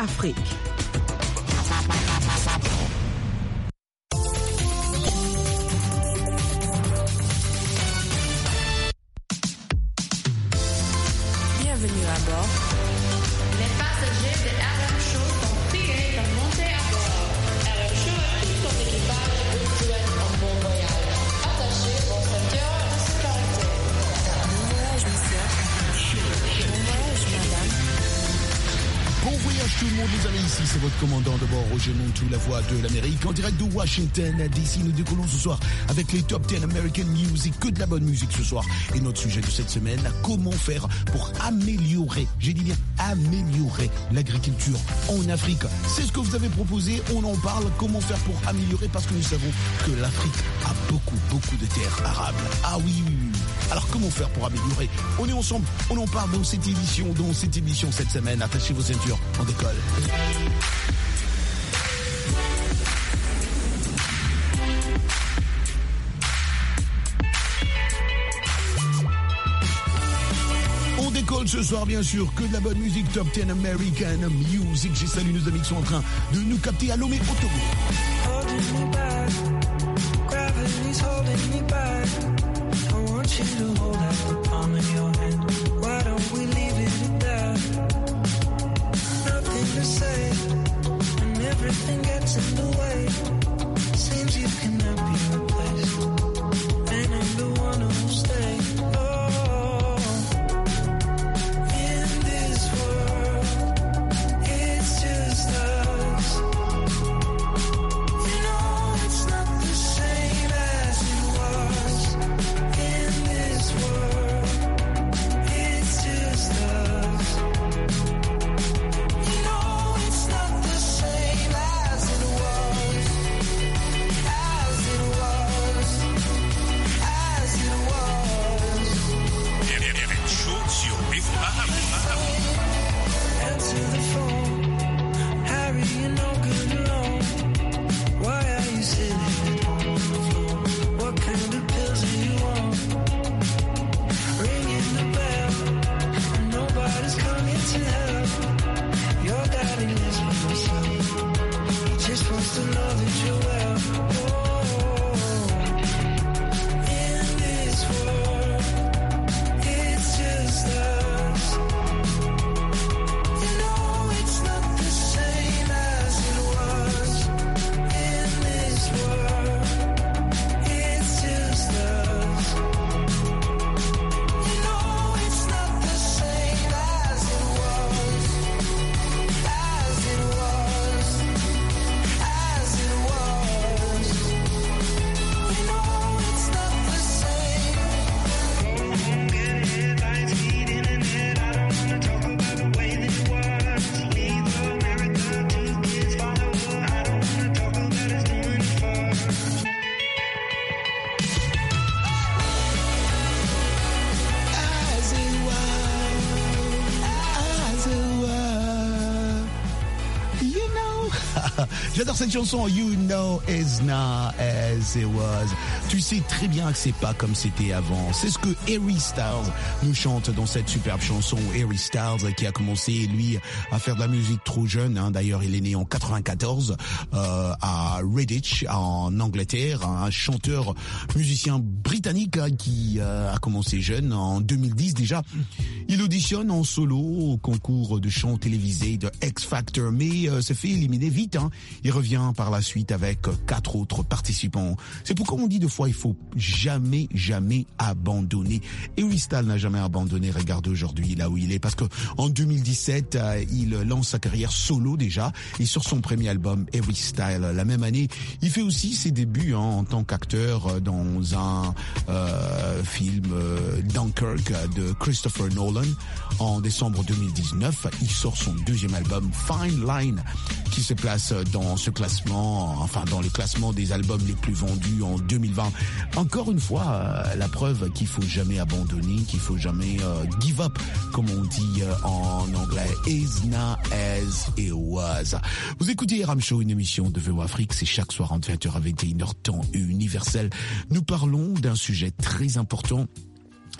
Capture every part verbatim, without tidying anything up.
Afrique. Bienvenue à bord. Les passagers de R M Show sont priés de monter à bord. R M Show et tout son équipage vous souhaitent un bon voyage. Attachez vos ceintures de sécurité. Bon voyage, monsieur. Bon voyage, madame. Bon voyage tout le monde les amis, ici c'est votre commandant de bord Roger Montou, la voix de l'Amérique, en direct de Washington D C. Nous décollons ce soir avec les Top dix American Music, que de la bonne musique ce soir. Et notre sujet de cette semaine, comment faire pour améliorer, j'ai dit bien améliorer l'agriculture en Afrique. C'est ce que vous avez proposé, on en parle, comment faire pour améliorer, parce que nous savons que l'Afrique a beaucoup, beaucoup de terres arables. Ah oui, oui, oui. Alors comment faire pour améliorer? On est ensemble, on en parle dans cette émission, dans cette émission cette semaine. Attachez vos ceintures, on décolle. On décolle ce soir, bien sûr, que de la bonne musique. Top dix American Music. J'ai salué nos amis qui sont en train de nous capter à Lomé Otogo. You to hold out the palm of your hand. Why don't we leave it at that? Nothing to say, and everything gets in the way. Seems you cannot be replaced, and I'm the one who'll stay. Oh, in this world, it's just us. You know it's not the same as it was. In this world, it's just us. You know it's not the same as it was, as it was, as it was. Chaud sur F A M. Answer the phone, Harry, you're no good alone. Why are you sitting on the floor? What kind of pills do you want? Ringing the bell, and nobody's coming to help. Your daddy lives with himself. He just wants to know that you're well. Oh, in this world, it's just us. You know it's not the same as it was. In this world, it's just us. You know it's not the same as it was, as it was, as it was. You know it's not the same. Go home, get headlines, feed internet. I don't wanna talk about the way that it was. Leave America, two kids follow. I don't wanna talk about us doing it first. As it was, as it was, you know. J'adore cette chanson, You Know It's Not As It Was. Tu sais très bien que c'est pas comme c'était avant. C'est ce que Harry Styles nous chante dans cette superbe chanson. Harry Styles qui a commencé, lui, à faire de la musique trop jeune. Hein. D'ailleurs, il est né en quatre-vingt-quatorze euh, à Redditch, en Angleterre. Un chanteur, musicien britannique hein, qui euh, a commencé jeune en deux mille dix déjà. Il auditionne en solo au concours de chant télévisé de X Factor, mais euh, se fait éliminer vite. Hein. Il revient par la suite avec quatre autres participants. C'est pourquoi on dit deux fois, il faut jamais, jamais abandonner. Harry Styles n'a jamais abandonné. Regarde aujourd'hui là où il est, parce que en deux mille dix-sept, euh, il lance sa carrière solo déjà, et sur son premier album, Harry Styles, la même année, il fait aussi ses débuts hein, en tant qu'acteur dans un euh, film euh, Dunkirk de Christopher Nolan. En décembre deux mille dix-neuf, il sort son deuxième album, Fine Line, qui se place dans ce classement, enfin dans le classement des albums les plus vendus en deux mille vingt. Encore une fois, euh, la preuve qu'il faut jamais abandonner, qu'il faut jamais euh, give up, comme on dit euh, en anglais. Is not as it was. Vous écoutez R M Show, une émission de V O Afrique, c'est chaque soir entre vingt heures à vingt et une heures temps universel. Nous parlons d'un sujet très important.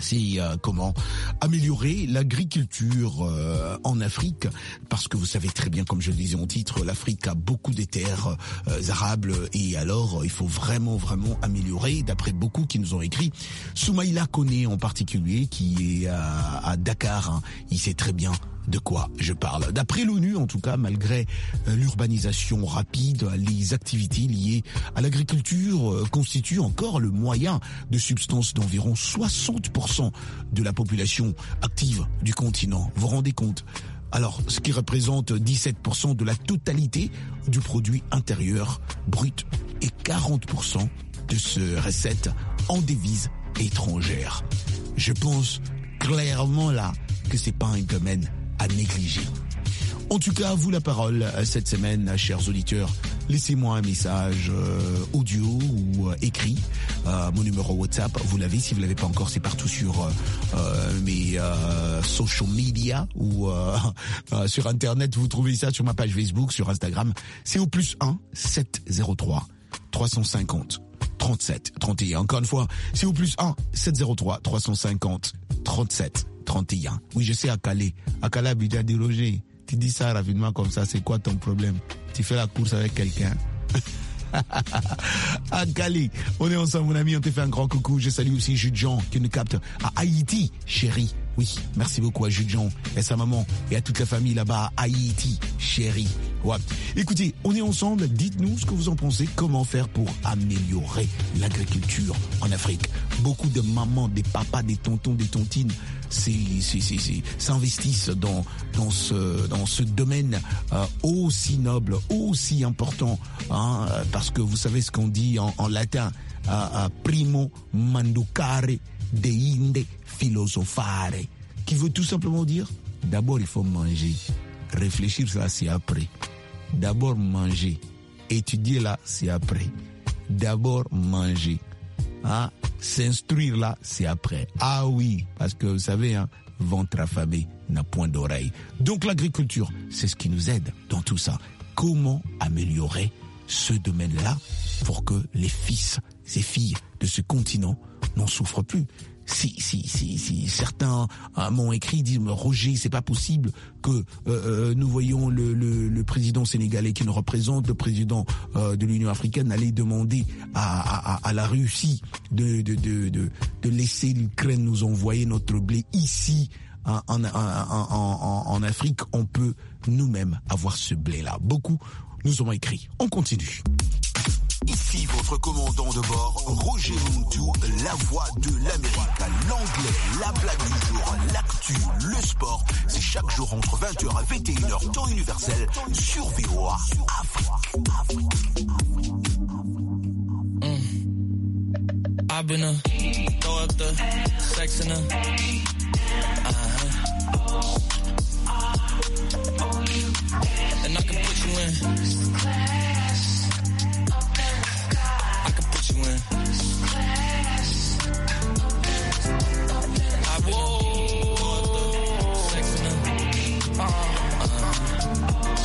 c'est euh, comment améliorer l'agriculture euh, en Afrique, parce que vous savez très bien, comme je le disais en titre, l'Afrique a beaucoup de terres euh, arables, et alors euh, il faut vraiment vraiment améliorer, d'après beaucoup qui nous ont écrit. Soumaïla Koné en particulier, qui est à, à Dakar, hein, il sait très bien de quoi je parle. D'après l'ONU, en tout cas, malgré euh, l'urbanisation rapide, les activités liées à l'agriculture euh, constituent encore le moyen de subsistance d'environ soixante pour cent de la population active du continent. Vous vous rendez compte? Alors, ce qui représente dix-sept pour cent de la totalité du produit intérieur brut et quarante pour cent de ce recette en devises étrangères. Je pense clairement là que c'est pas un domaine à négliger. En tout cas, à vous la parole cette semaine, chers auditeurs. Laissez-moi un message euh, audio ou euh, écrit. Euh, mon numéro WhatsApp, vous l'avez. Si vous l'avez pas encore, c'est partout sur euh, mes euh, social media ou euh, euh, sur Internet. Vous trouvez ça sur ma page Facebook, sur Instagram. C'est au plus un sept zéro trois trois cent cinquante trente-sept trente et un. Encore une fois, c'est au plus un sept zéro trois trois cent cinquante trente-sept trente et un. Oui, je sais, à Calais. À Calais, Abidjan dit Roger, tu dis ça rapidement comme ça, c'est quoi ton problème? Tu fais la course avec quelqu'un? À Calais, on est ensemble, mon ami, on te fait un grand coucou. Je salue aussi Jude Jean qui nous capte à Haïti, chérie. Oui, merci beaucoup à Jude Jean et sa maman et à toute la famille là-bas à Haïti, chérie. Ouais. Écoutez, on est ensemble, dites-nous ce que vous en pensez, comment faire pour améliorer l'agriculture en Afrique. Beaucoup de mamans, des papas, des tontons, des tontines, c'est, c'est, c'est, c'est, s'investissent dans, dans ce, dans ce domaine euh, aussi noble, aussi important, hein, parce que vous savez ce qu'on dit en, en latin, euh, euh, primo manducare deinde philosophare, qui veut tout simplement dire, d'abord il faut manger, réfléchir ça c'est après. D'abord manger, étudier là c'est après. D'abord manger, hein? S'instruire là c'est après. Ah oui, parce que vous savez, hein, ventre affamé n'a point d'oreille. Donc l'agriculture, c'est ce qui nous aide dans tout ça. Comment améliorer ce domaine-là pour que les fils et filles de ce continent n'en souffrent plus? Si, si, si, si certains euh, m'ont écrit, disent Roger, c'est pas possible que euh, euh, nous voyons le, le, le président sénégalais qui nous représente, le président euh, de l'Union africaine, aller demander à, à, à la Russie de, de, de, de, de laisser l'Ukraine nous envoyer notre blé ici. En, en, en, en, en Afrique, on peut nous-mêmes avoir ce blé-là. Beaucoup nous ont écrit. On continue. Ici votre commandant de bord, Roger Muntu, la voix de l'Amérique. L'anglais, la blague du jour, l'actu, le sport. C'est chaque jour entre vingt heures et vingt et une heures, temps universel, sur V O A Afrique. Afrique. Mm. I've been a throw up the sex in a uh-huh. And I can put you in I can put you in I whoa sex in a uh-huh.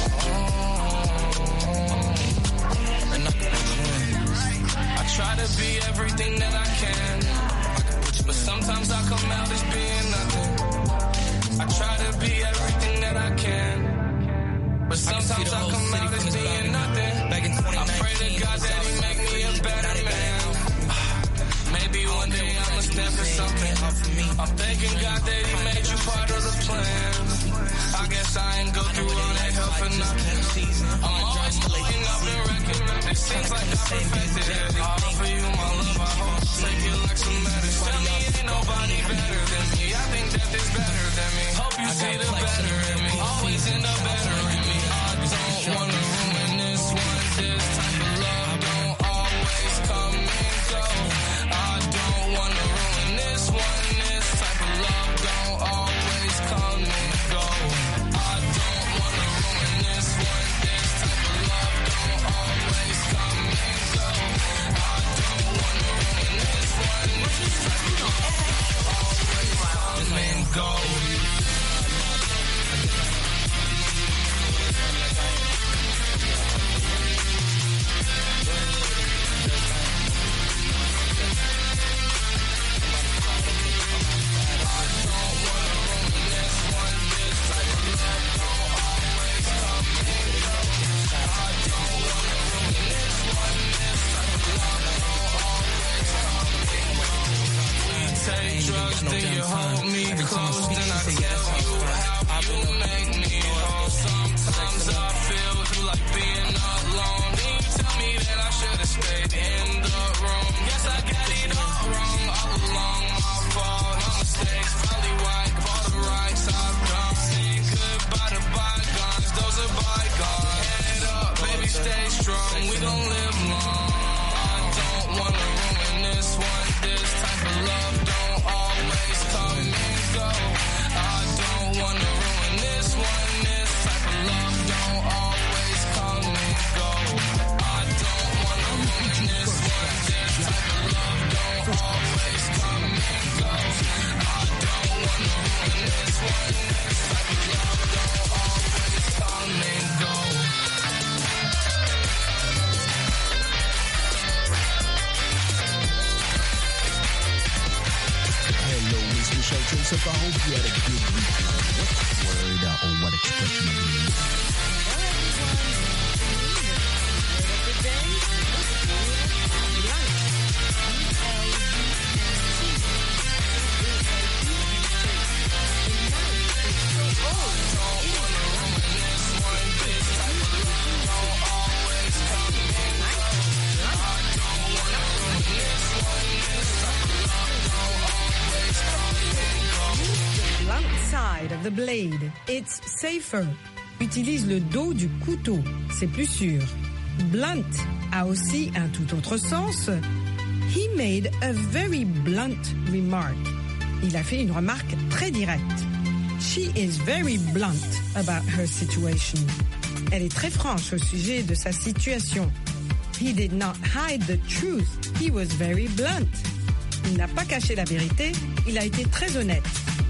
And I can put you in I try to be everything that I can, but sometimes I come out as being nothing. I try to be everything that I can, but sometimes I, I come out as being nothing. Back in I pray to God that He make me a better man. Maybe one day I'ma stand for something. I'm thanking God that He made you part of the plan. I guess I ain't go through all that hell for nothing. I'm always looking up and recommending. It seems like I perfected it. I offer you my love, I hope you take it like some medicine. Tell me ain't nobody better than me. I think that is better than me. Hope you see the better in me. Always end up better in me. I don't wanna ruin this one. This type of love don't always come and go. I don't wanna ruin this one. This type of love don't always come and go. I don't wanna ruin this one. This type of love don't always come and go. I don't wanna ruin this one. This type of love always come and go. strong, we don't live long. I don't wanna ruin this one. This type of love don't always come and go. I don't wanna ruin this one. This type of love don't always come and go. I don't wanna ruin this one. This type of love don't always come and go. I don't wanna ruin this one. This type of love don't always come and go. Hello, Miss Michelle Joseph. I hope you had a good week. What word uh, or what expression of the week? Side of the blade. It's safer. Utilise le dos du couteau. C'est plus sûr. Blunt a aussi un tout autre sens. He made a very blunt remark. Il a fait une remarque très directe. She is very blunt about her situation. Elle est très franche au sujet de sa situation. He did not hide the truth. He was very blunt. Il n'a pas caché la vérité. Il a été très honnête.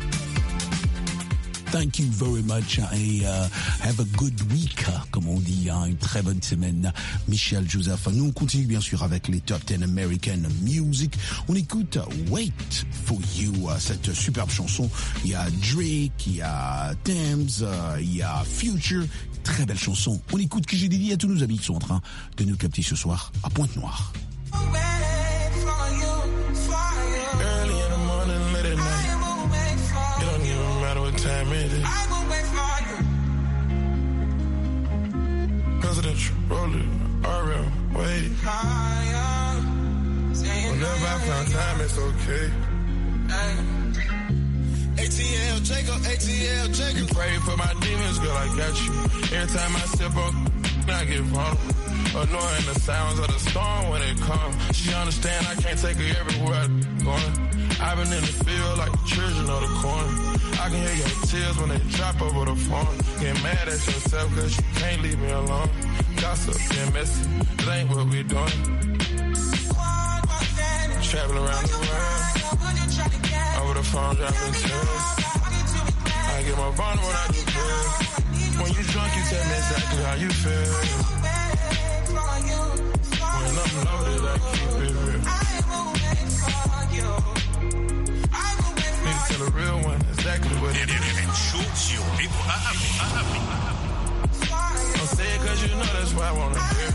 Thank you very much et uh, have a good week, comme on dit, hein, une très bonne semaine. Michelle Joseph. Nous on continue bien sûr avec les Top dix American Music. On écoute Wait for You, cette superbe chanson. Il y a Drake, il y a Thames, uh, il y a Future. Très belle chanson. On écoute, que j'ai dédié à tous nos amis qui sont en train de nous capter ce soir à Pointe-Noire. Time it is. I gon' wait for you. Presidential rolling, R L, wait. Whenever I find time, it's okay. A T L Jacob, A T L Jacob. You pray for my demons, girl, I got you. Every time I sip on, I get vulnerable. Annoying the sounds of the storm when it comes. She understand I can't take her everywhere I'm going. I've been in the field like the children of the corn. I can hear your tears when they drop over the phone. Get mad at yourself cause you can't leave me alone. Gossip and messy, it ain't what we doing. Traveling around the world, over the phone dropping tears. I get more vulnerable when I do pills. When you drunk you tell me exactly how you feel. When I'm loaded I keep it real. Tell a real one exactly what it is. Chaud sur F A A B. Don't say it cause you know that's why I wanna hear.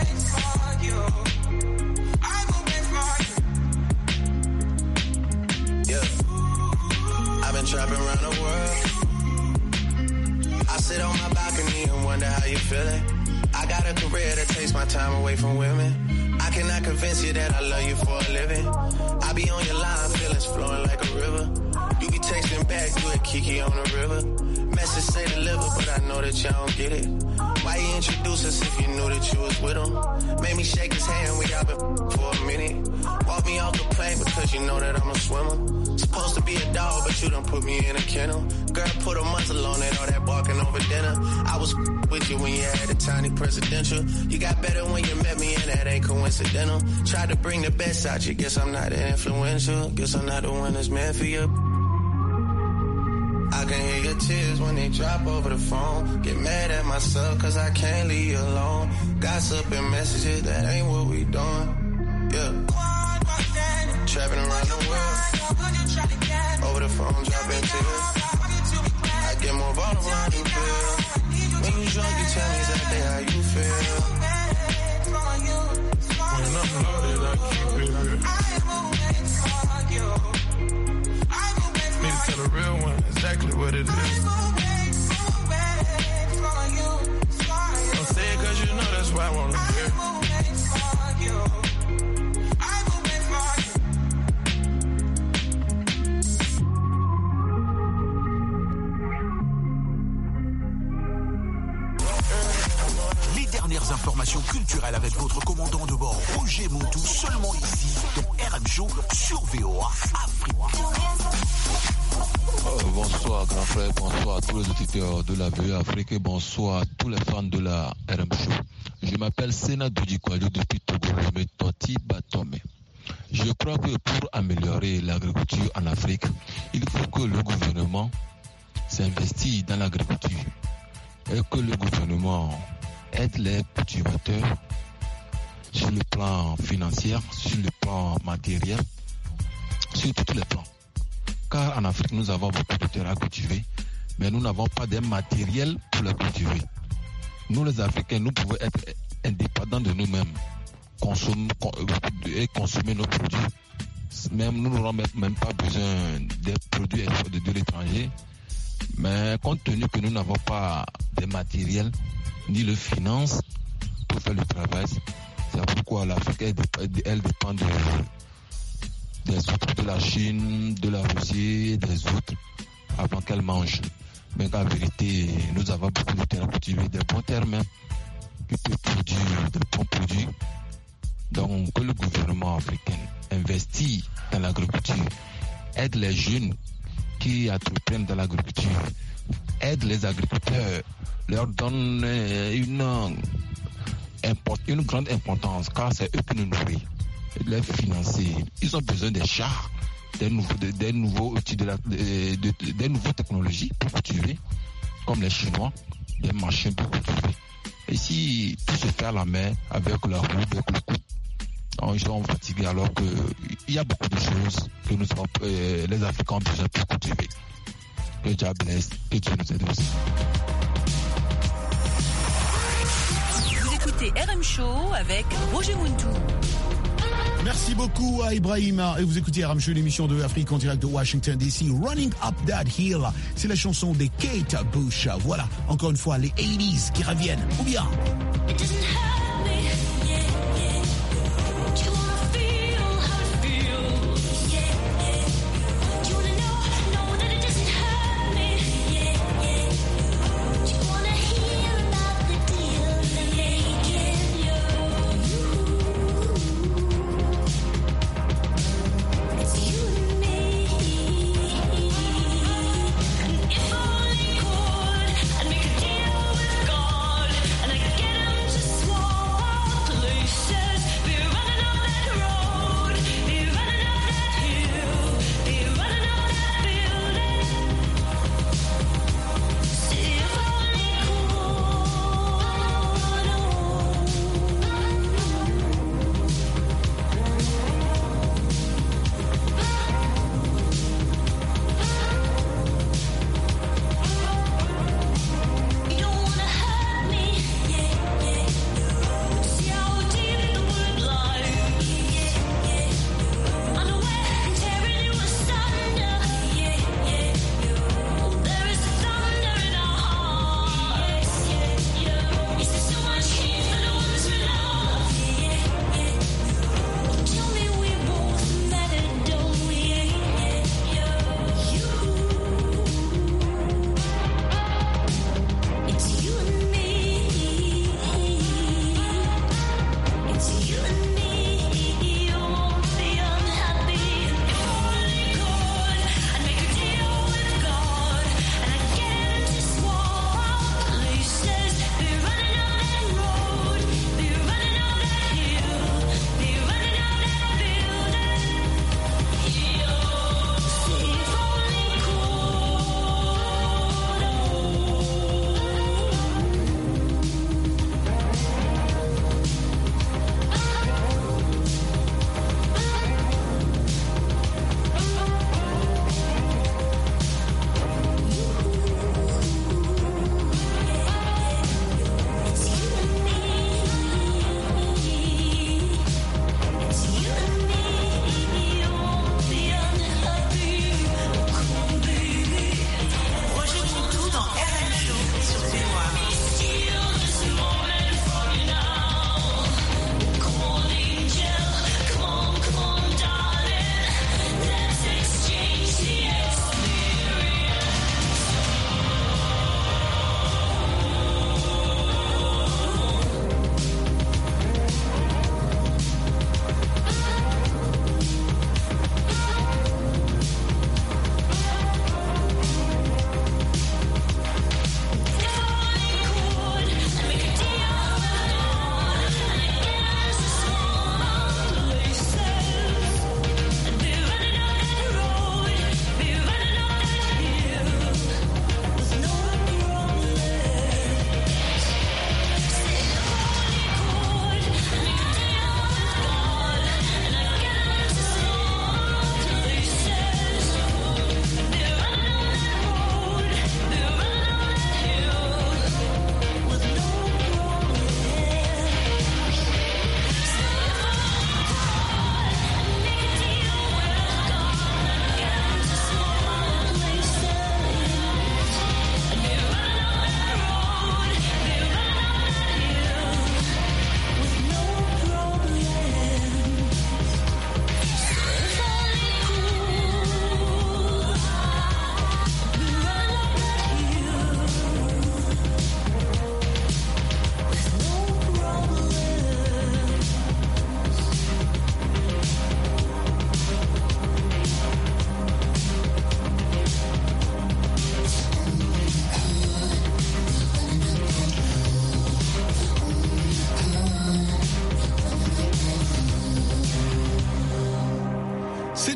Yeah, I've been trapping around the world. I sit on my balcony and wonder how you feeling. I got a career that takes my time away from women. I cannot convince you that I love you for a living. I be on your line, feelings flowing like a river. You be texting back, you a Kiki on the river. Message say deliver, but I know that y'all don't get it. Why you introduce us if you knew that you was with him? Made me shake his hand, we all been for a minute. Walk me off the plane because you know that I'm a swimmer. Supposed to be a dog, but you done put me in a kennel. Girl, put a muzzle on it, all that barking over dinner. I was with you when you had a tiny presidential. You got better when you met me, and that ain't coincidental. Tried to bring the best out you, guess I'm not that influential. Guess I'm not the one that's meant for you. I can hear your tears when they drop over the phone. Get mad at myself cause I can't leave you alone. Gossip and messages, that ain't what we doing. Yeah. Trapping around the world. Over the phone, dropping tears. I get more vulnerable when I do feel. When you drunk, you tell me exactly how you feel. When I'm loaded, I keep it real. Need to tell a real one exactly what it is. Don't say it cause you know that's why I wanna hear. les dernières informations culturelles avec votre commandant de bord Roger Montou, seulement ici dans R M Show sur V O A Afrique. Euh, bonsoir grand frère, bonsoir à tous les auditeurs de la V O A Afrique et bonsoir à tous les fans de la R M Show. Je m'appelle Sena Dodikwadio depuis Togo, le Toti Batome. Je crois que pour améliorer l'agriculture en Afrique, il faut que le gouvernement s'investisse dans l'agriculture et que le gouvernement aide les cultivateurs sur le plan financier, sur le plan matériel, sur tous les plans. Car en Afrique, nous avons beaucoup de terres à cultiver, mais nous n'avons pas de matériel pour la cultiver. Nous, les Africains, nous pouvons être indépendants de nous-mêmes consommer, et consommer nos produits. Même, nous n'aurons même pas besoin des produits de, de l'étranger. Mais compte tenu que nous n'avons pas de matériel ni le finance pour faire le travail, c'est pourquoi l'Afrique elle, elle dépend de, des autres, de la Chine, de la Russie et des autres avant qu'elle mange. Mais en vérité, nous avons beaucoup de terres à cultiver, des bons terres même, qui peuvent produire de bons produits. Donc que le gouvernement africain investit dans l'agriculture, aide les jeunes qui entreprennent dans l'agriculture, aide les agriculteurs, leur donne une, une grande importance car c'est eux qui nous nourrissent, les financer. Ils ont besoin des chars, des nouveaux, des, des nouveaux outils, de la, de, de, de, des nouvelles technologies pour cultiver, comme les Chinois, des machines pour cultiver. Et si tout se fait à la main, avec la roue, avec le coup, ils sont fatigués alors qu'il y a beaucoup de choses que nous avons, euh, les Africains ont besoin pour cultiver. Que Dieu blesse, que Dieu nous aide aussi. Vous écoutez R M Show avec Roger Montou. Merci beaucoup à Ibrahima. Et vous écoutez R M Show, l'émission de Afrique en direct de Washington D C. Running Up That Hill, c'est la chanson de Kate Bush. Voilà, encore une fois, les eighties qui reviennent. Ou bien... And I get him to swallow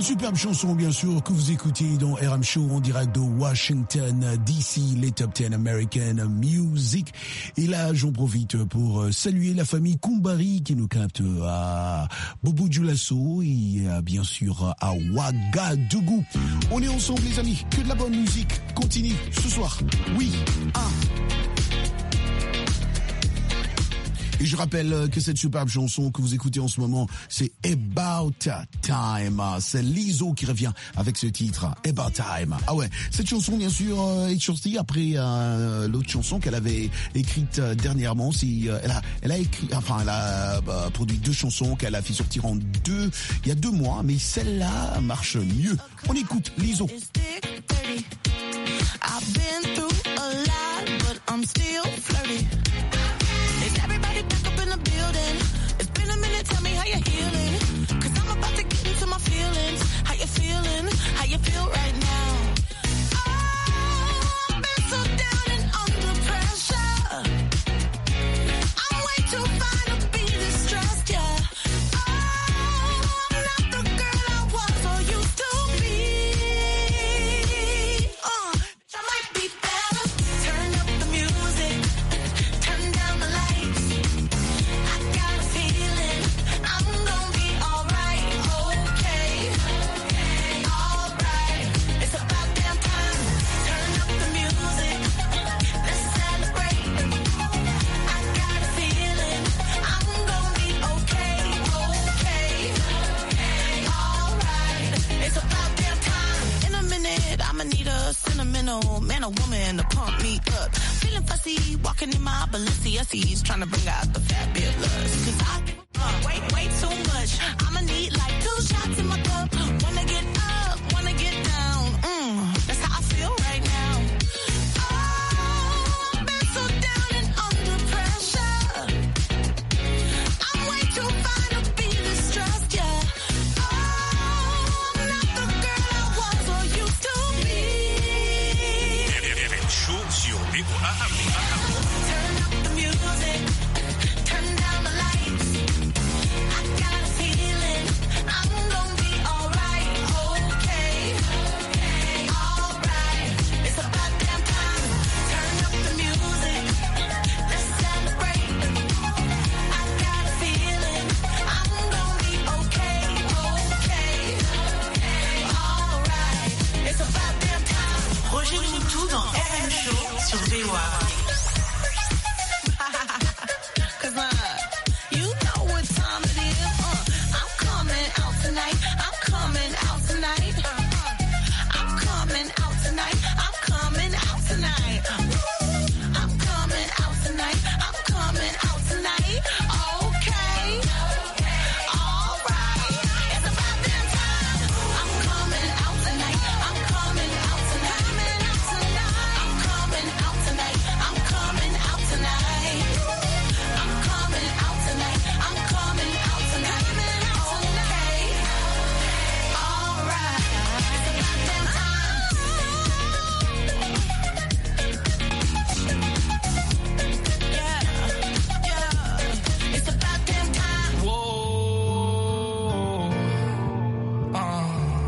Cette superbe chanson, bien sûr, que vous écoutez dans R M Show en direct de Washington D C, les Top dix American Music. Et là, j'en profite pour saluer la famille Kumbari qui nous capte à Bobo Dioulasso et bien sûr à Ouagadougou. On est ensemble, les amis. Que de la bonne musique continue ce soir. Oui, ah. Et je rappelle que cette superbe chanson que vous écoutez en ce moment, c'est About Time. C'est Lizzo qui revient avec ce titre, About Time. Ah ouais, cette chanson, bien sûr, est sortie après euh, l'autre chanson qu'elle avait écrite dernièrement. C'est, euh, elle a, elle a écrit, enfin, elle a euh, produit deux chansons qu'elle a fait sortir en deux, il y a deux mois, mais celle-là marche mieux. On écoute Lizzo. I've been through a lot, but I'm still flirty. Is everybody back up in the building? It's been a minute, tell me how you're healing. Cause I'm about to get into my feelings. How you feeling? How you feel right now? Oh, I've been so down and under pressure. I'm way too fine to be distressed, yeah. Oh, I'm not the girl I was or used to be. Uh, I might be better. Turn up the music. Turn down the lights. I got a feeling I'm gonna be alright. Okay, alright. It's about damn time. Turn up the music. Let's celebrate. I got a feeling I'm gonna be okay. Okay, alright. It's about damn time. In a minute, I'ma need a sentimental man or woman to pump me up. Feeling fussy, walking in my Balenciennes, trying to bring out the fabulous. Cause I give up way, way too much. I'ma need like two shots in my cup. Wanna get up, wanna get down. Mm, that's how I feel right now. Oh, I've been so down and under pressure. I'm way too fine to be distressed, yeah. Oh, I'm not the girl I was or used to be. R M Show sur B O A Afrique. Turn up the music, turn down the lights. I got a feeling I'm gonna be alright. Okay, alright. It's about damn time. Turn up the music, let's celebrate. I got a feeling I'm gonna be okay. Okay, alright. It's about damn time. Rejoignez-nous tout dans R M Show sur B O A Afrique. Cause uh, you know what time it is. Uh, I'm coming out tonight. I'm coming out tonight. Uh, I'm coming out tonight. I'm coming out tonight. Uh, I'm coming out tonight. I'm coming out tonight. Okay. Alright. It's about damn time. I'm coming out tonight. I'm coming out tonight. I'm coming out tonight. I'm coming out tonight. I'm coming out tonight. I'm coming out tonight. Okay. Alright. It's about damn time. Yeah. Yeah. It's about damn time. Whoa. Uh.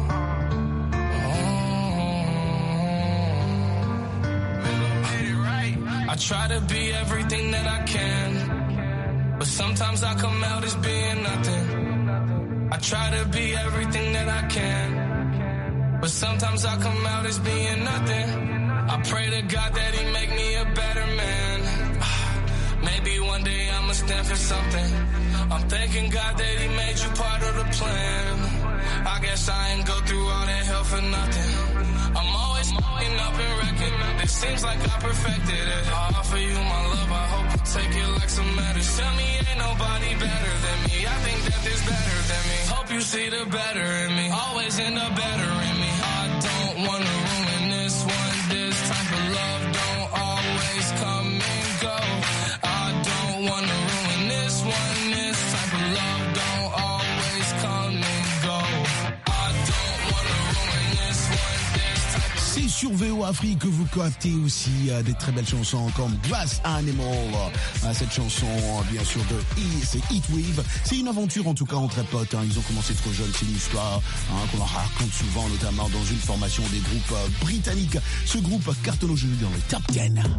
Oh. I try to be everything that I can, but sometimes I come out as being nothing. I try to be everything that I can, but sometimes I come out as being nothing. I pray to God that He make me a better man. Maybe one day I'ma stand for something. I'm thanking God that He made you part of the plan. I guess I ain't go through all that hell for nothing. I'm always f***ing up and wrecking. It seems like I perfected it. I offer you my love, I hope you take it like some medicine. Tell me ain't nobody better than me. I think that there's better than me. Hope you see the better in me. Always end up better in me. I don't wanna ruin this one. This type of love don't always come and go. I don't wanna ruin this one. This type of love don't always come and go. I don't wanna ruin this one. This type of sur V O Afrique que vous captez aussi euh, des très belles chansons comme Glass Animal. Euh, cette chanson, euh, bien sûr, de E, c'est Heatwave. C'est une aventure en tout cas entre potes. Hein. Ils ont commencé trop jeunes. C'est une histoire hein, qu'on leur raconte souvent, notamment dans une formation des groupes euh, britanniques. Ce groupe cartonne aujourd'hui dans le top dix.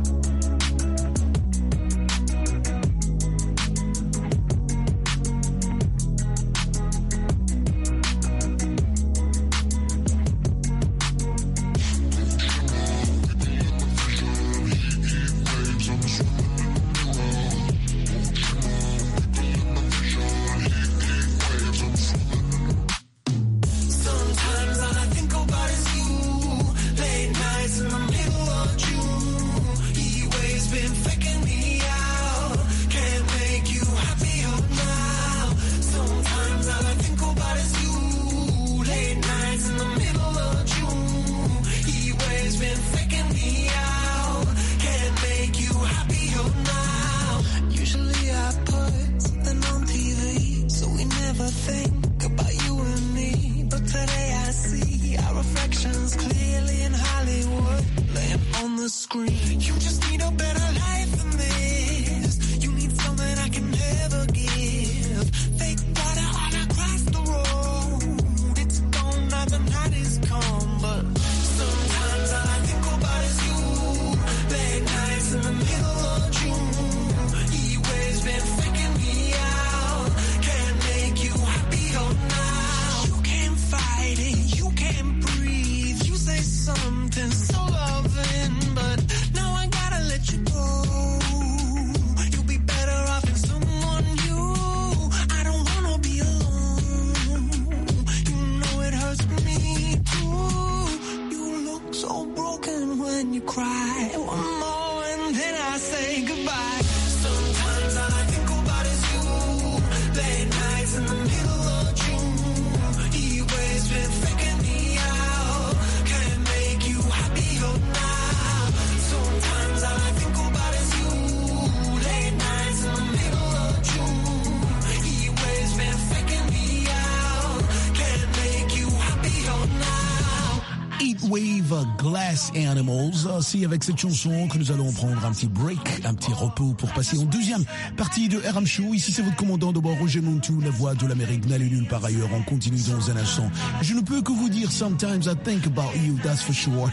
Glass Animals. C'est avec cette chanson que nous allons prendre un petit break, un petit repos pour passer en deuxième partie de R M Show. Ici, c'est votre commandant de bord, Roger Montou, la voix de l'Amérique. N'allez nulle part ailleurs. On continue dans un instant. Je ne peux que vous dire, sometimes I think about you, that's for sure.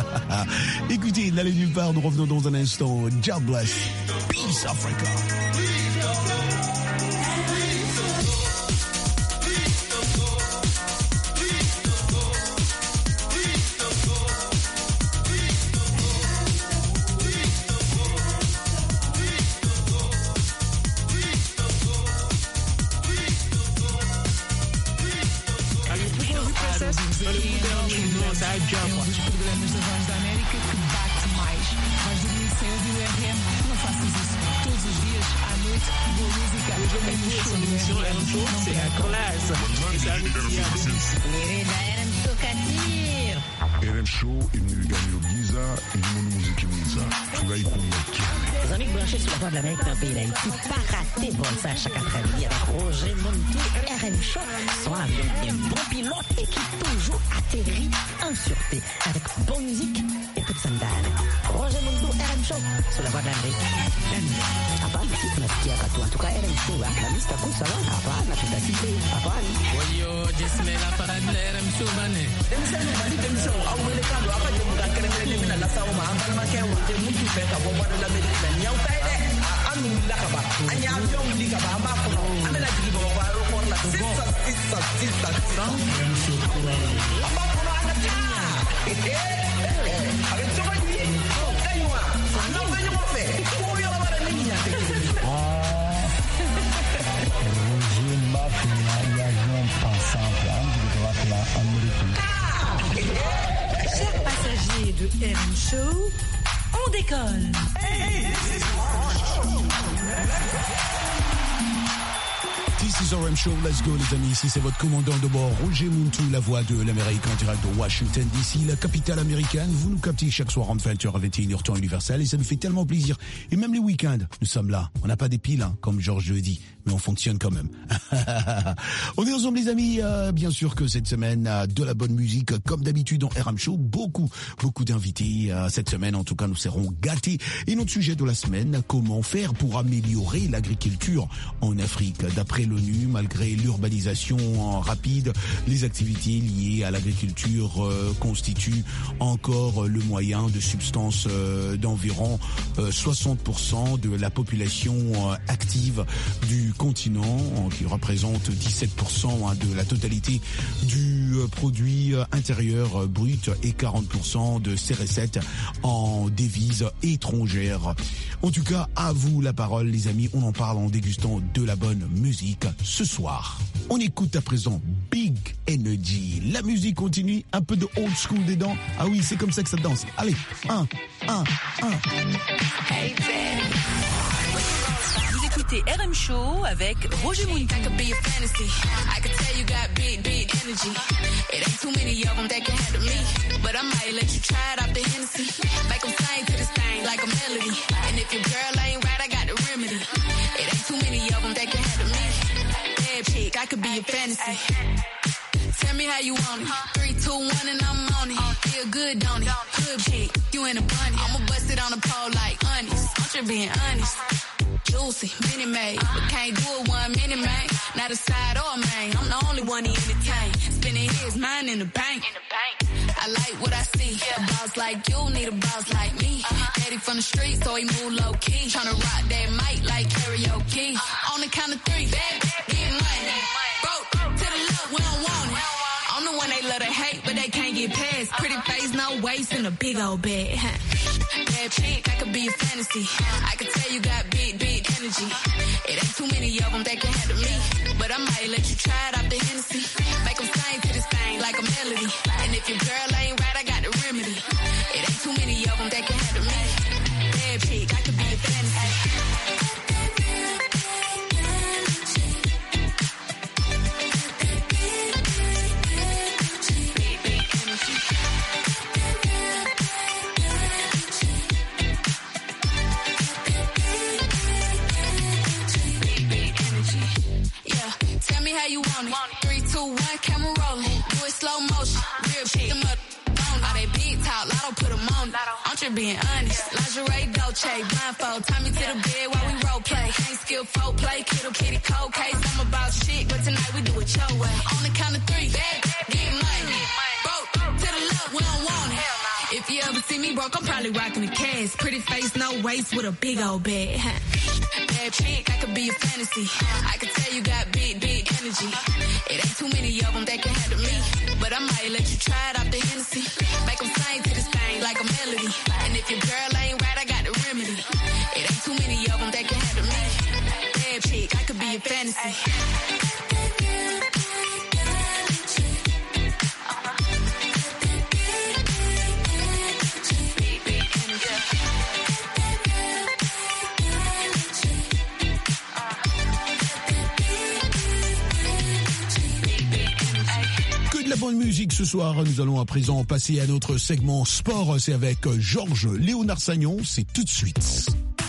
Écoutez, n'allez nulle part. Nous revenons dans un instant. God bless. Peace, Africa. R M Show imeniligania giza ilimwengu muziki mwiza furahi kumwakiane. Les amis branchés sur la voie de l'Amérique dans le pays d'Haïti, pas rater bon ça chaque après-midi avec Roger Montou, R M Show, soit avec un bon pilote et qui toujours atterrit en sûreté avec bonne musique et toute sandale. Roger Montou, R M Show, sur la voie de l'Amérique. Hapana, si tunasikia katu, en tout cas R M Show, la lista kusa wana, hapana, tutasite, hapana. Oyo, jesmela para de R M Show, bane. Demisani, bali demisani, awele kando, apa jemuka keremele demina la sauma, ambala makewa, jemuki peka, boba de l'Amérique, nyau taide, anu lakaba, anya avion likaba, ambako, amela jibo, waro korla, sisa, sisa, sisa, sisa. Ambako, anata, eh, eh, avec tout le monde, kaywa, non, mais non, fait, pour y avoir la ligne, Roger Mafia, il y a un passant, Chers passagers de R M Show, on décolle. This This is R M Show. Let's go, les amis. Ici, c'est votre commandant de bord, Roger Muntu, la voix de l'Amérique en direct de Washington D C, la capitale américaine. Vous nous captez chaque soir entre vingt heures à vingt et une heures temps universel et ça nous fait tellement plaisir. Et même les week-ends, nous sommes là. On n'a pas des piles, hein, comme Georges le dit, mais on fonctionne quand même. On est ensemble, les amis. Euh, bien sûr que cette semaine, euh, de la bonne musique, comme d'habitude en R M Show. Beaucoup, beaucoup d'invités. Euh, cette semaine, en tout cas, nous serons gâtés. Et notre sujet de la semaine, comment faire pour améliorer l'agriculture en Afrique. D'après l'ONU, malgré l'urbanisation rapide, les activités liées à l'agriculture euh, constituent encore le moyen de substance euh, d'environ euh, soixante pour cent de la population euh, active du continent, euh, qui représente dix-sept pour cent hein, de la totalité du euh, produit intérieur euh, brut et quarante pour cent de ses recettes en devises étrangères. En tout cas, à vous la parole, les amis. On en parle en dégustant de la bonne musique ce soir. On écoute à présent Big Energy. La musique continue, un peu de old school dedans. Ah oui, c'est comme ça que ça danse. Allez, un, un, un. Hey, vous écoutez R M Show avec Roger Muntu. I could be a fantasy. I could tell you got big, big energy. It ain't too many of them that can handle me. But I might let you try it off the Hennessy. Make them sing to this thing like a melody. And if your girl ain't right, I got the remedy. It ain't too many of them that can handle me. Bad chick, I could be a fantasy. Tell me how you want it. Three, two, one, and I'm on it. Feel good, don't it? Good chick, you in a bunny. I'ma bust it on the pole like honest. I'm just being honest. Juicy, mini made, but can't do it one minute, man. Not a side or a main. I'm the only one he entertain. Spending his mind in the bank. I like what I see. A boss like you need a boss like me. Daddy from the street, so he move low key. Tryna rock that mic like karaoke. On the count of three, get money. Broke to the left, we don't want it. I'm the one they love to hate, but they can't get past. Pretty face, no waist, and a big old bag. Bad chick, I could be a fantasy. I could tell you got big, big energy. It ain't too many of them that can handle me. But I might let you try it off the Hennessy. Make them sing to this thing like a melody. And if your girl ain't right, I got the remedy. It ain't too many of them that can handle me. Bad chick, I could be a fantasy. How you want it? Three, two, one, camera rolling. Do it slow motion. Real shit. Them up on all they big talk. Lotto put them on it. I'm just being honest. Lingerie, Dolce, blindfold. Tie me to the bed while we role play. Can't skill folk play. Kiddo, kitty, cold case. I'm about shit, but tonight we do it your way. On the count of three, bad, get money. Broke to the left, we don't want it. If you ever see me broke, I'm probably rocking the cash. Pretty face, no waist, with a big old bag. Bad chick, I could be a fantasy. I could tell you got big, big energy. It ain't too many of them that can handle me. But I might let you try it off the Hennessy. Make them sing to this thing like a melody. And if your girl ain't right, I got the remedy. It ain't too many of them that can handle me. Bad chick, I could be a fantasy. La bonne musique ce soir, nous allons à présent passer à notre segment sport, c'est avec Georges Léonard Sagnon, c'est tout de suite.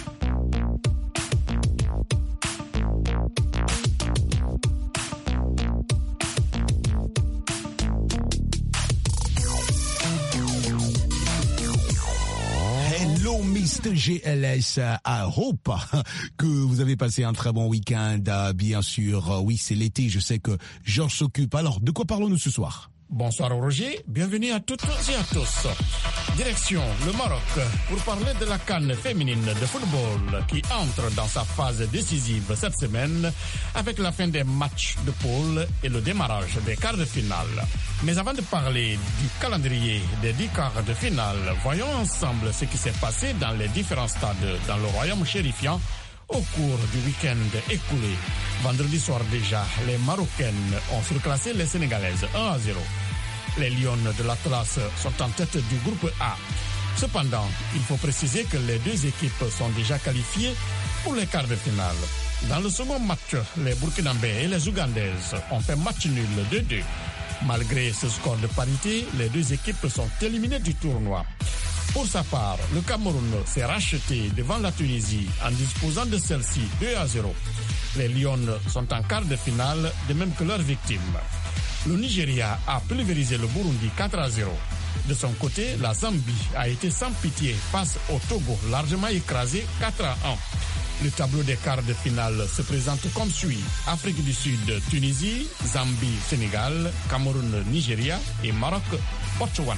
Hello mister G L S, I hope que vous avez passé un très bon week-end, bien sûr. Oui, c'est l'été, je sais que Georges s'occupe. Alors, de quoi parlons-nous ce soir? Bonsoir Roger, bienvenue à toutes et à tous. Direction le Maroc pour parler de la CAN féminine de football qui entre dans sa phase décisive cette semaine avec la fin des matchs de poule et le démarrage des quarts de finale. Mais avant de parler du calendrier des dix quarts de finale, voyons ensemble ce qui s'est passé dans les différents stades dans le royaume chérifiant au cours du week-end écoulé. Vendredi soir déjà, les Marocaines ont surclassé les Sénégalaises un à zéro. Les Lionnes de l'Atlas sont en tête du groupe A. Cependant, il faut préciser que les deux équipes sont déjà qualifiées pour les quarts de finale. Dans le second match, les Burkinabés et les Ougandaises ont fait match nul deux deux. Malgré ce score de parité, les deux équipes sont éliminées du tournoi. Pour sa part, le Cameroun s'est racheté devant la Tunisie en disposant de celle-ci deux à zéro. Les Lions sont en quart de finale, de même que leurs victimes. Le Nigeria a pulvérisé le Burundi quatre à zéro. De son côté, la Zambie a été sans pitié face au Togo, largement écrasé quatre à un. Le tableau des quarts de finale se présente comme suit. Afrique du Sud, Tunisie, Zambie, Sénégal, Cameroun, Nigeria et Maroc, Botswana.